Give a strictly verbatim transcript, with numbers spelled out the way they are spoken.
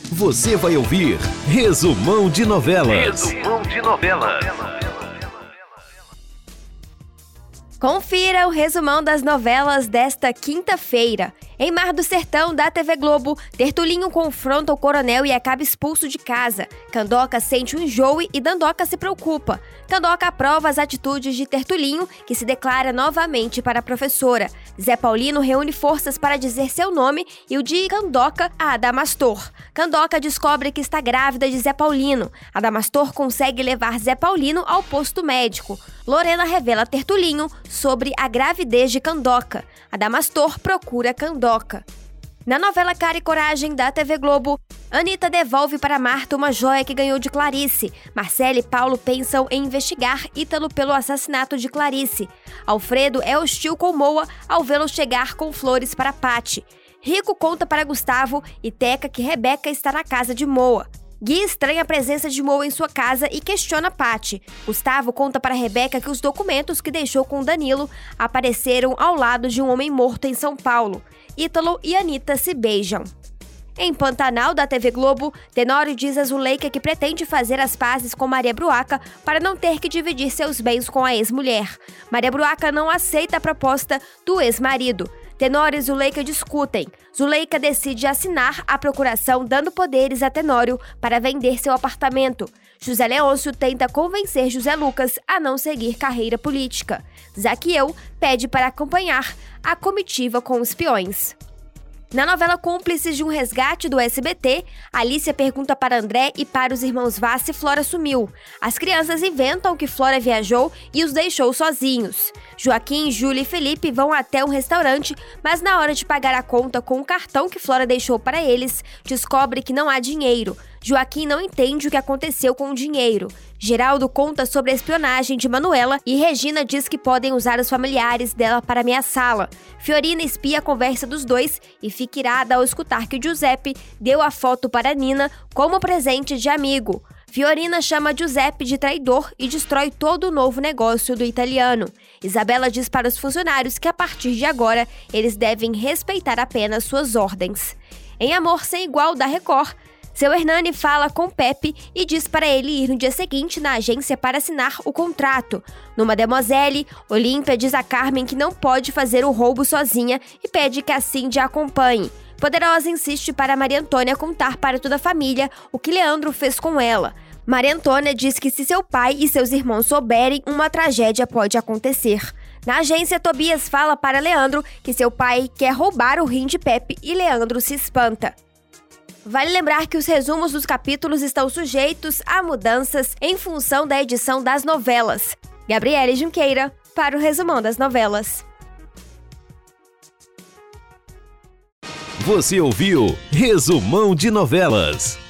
Você vai ouvir Resumão de Novelas. Resumão de Novelas. Confira o resumão das novelas desta quinta-feira. Em Mar do Sertão, da T V Globo, Tertulinho confronta o coronel e acaba expulso de casa. Candoca sente um enjoo e Dandoca se preocupa. Candoca aprova as atitudes de Tertulinho, que se declara novamente para a professora. Zé Paulino reúne forças para dizer seu nome e o de Candoca a Adamastor. Candoca descobre que está grávida de Zé Paulino. Adamastor consegue levar Zé Paulino ao posto médico. Lorena revela a Tertulinho sobre a gravidez de Candoca. Adamastor procura Candoca. Na novela Cara e Coragem, da T V Globo, Anitta devolve para Marta uma joia que ganhou de Clarice. Marcela e Paulo pensam em investigar Ítalo pelo assassinato de Clarice. Alfredo é hostil com Moa ao vê-lo chegar com flores para Patti. Rico conta para Gustavo e Teca que Rebeca está na casa de Moa. Gui estranha a presença de Moa em sua casa e questiona Patti. Gustavo conta para Rebeca que os documentos que deixou com Danilo apareceram ao lado de um homem morto em São Paulo. Ítalo e Anitta se beijam. Em Pantanal, da T V Globo, Tenório diz a Zuleika que pretende fazer as pazes com Maria Bruaca para não ter que dividir seus bens com a ex-mulher. Maria Bruaca não aceita a proposta do ex-marido. Tenório e Zuleika discutem. Zuleika decide assinar a procuração dando poderes a Tenório para vender seu apartamento. José Leôncio tenta convencer José Lucas a não seguir carreira política. Zaqueu pede para acompanhar a comitiva com os peões. Na novela Cúmplices de um Resgate do S B T, Alicia pergunta para André e para os irmãos Vaz se Flora sumiu. As crianças inventam que Flora viajou e os deixou sozinhos. Joaquim, Júlia e Felipe vão até um restaurante, mas na hora de pagar a conta com o cartão que Flora deixou para eles, descobre que não há dinheiro. Joaquim não entende o que aconteceu com o dinheiro. Geraldo conta sobre a espionagem de Manuela e Regina diz que podem usar os familiares dela para ameaçá-la. Fiorina espia a conversa dos dois e fica irada ao escutar que Giuseppe deu a foto para Nina como presente de amigo. Fiorina chama Giuseppe de traidor e destrói todo o novo negócio do italiano. Isabela diz para os funcionários que a partir de agora eles devem respeitar apenas suas ordens. Em Amor Sem Igual, da Record, seu Hernani fala com Pepe e diz para ele ir no dia seguinte na agência para assinar o contrato. No Mademoiselle, Olímpia diz a Carmen que não pode fazer o roubo sozinha e pede que a Cindy a acompanhe. Poderosa insiste para Maria Antônia contar para toda a família o que Leandro fez com ela. Maria Antônia diz que se seu pai e seus irmãos souberem, uma tragédia pode acontecer. Na agência, Tobias fala para Leandro que seu pai quer roubar o rim de Pepe e Leandro se espanta. Vale lembrar que os resumos dos capítulos estão sujeitos a mudanças em função da edição das novelas. Gabriele Junqueira, para o Resumão das Novelas. Você ouviu Resumão de Novelas.